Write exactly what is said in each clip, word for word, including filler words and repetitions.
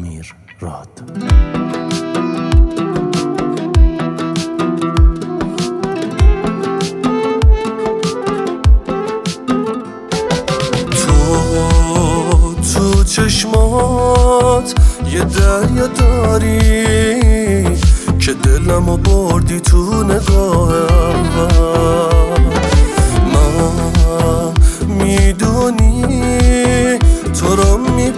امیر راد. تو تو چشمات یه دریا داری که دلمو بردی تو نگاه اول. من میدونی تو رو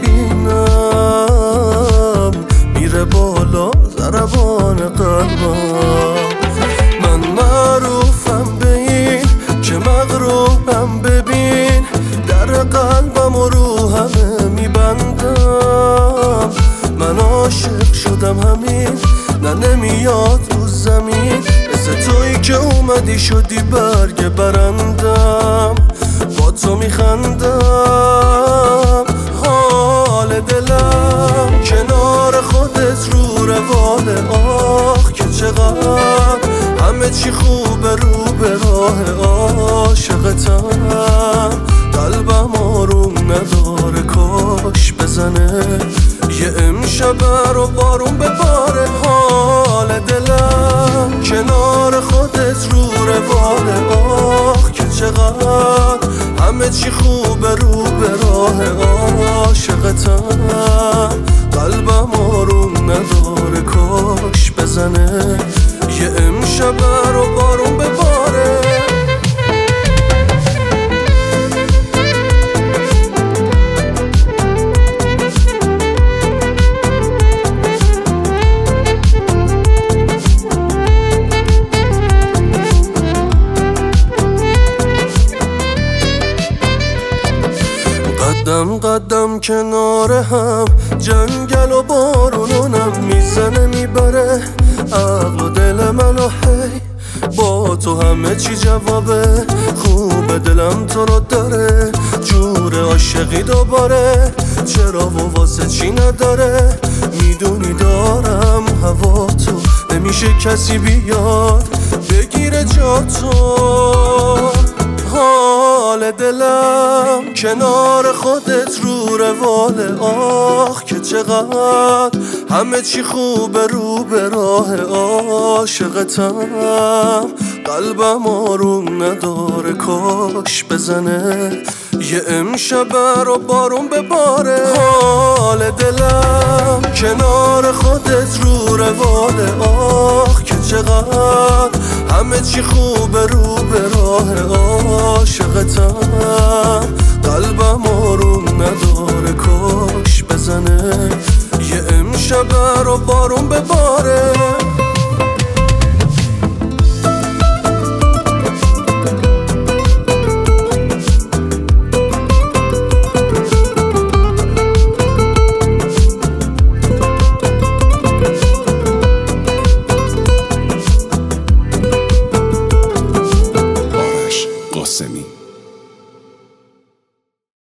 میبینم میره بالا ضربان قلبم. من معروفم به این که مغروبم، ببین در قلبم و رو همه میبندم. من عاشق شدم همین، نه نمیاد رو زمین، مثل تویی که اومدی شدی برگ برندم. با تو میخندم، حال دلم کنار خودت رو رواله. آخ که چقدر همه چی خوبه رو به راه عاشقتم. قلبم آروم نداره، کاش بزنه یه امشب رو بارون بباره. حال دلم کنار خودت رو رواله. آخ که چقدر همه چی خوبه رو به راه عاشقتم. قلبم آروم نداره، کاش بزنه یه امشب رو بارون بباره. قدم قدم کنار هم، جنگل و بارونونم میزنه میبره عقل و دل منو. هی با تو همه چی جوابه، خوب دلم تو رو داره، جور عاشقی دوباره. چرا و واسه چی نداره، میدونی دارم هوا تو، نمیشه کسی بیاد بگیره جا تو. حال دلم کنار خودت رو رواله. آخ که چقدر همه چی خوبه رو به راه عاشقتم. قلبم آروم نداره، کاش بزنه یه امشب رو بارون بباره. حال دلم کنار خودت رو رواله. آخ که چقدر همه چی خوبه رو به راه عاشقتم. قلبم آروم نداره، کاش بزنه یه امشب رو بارون بباره.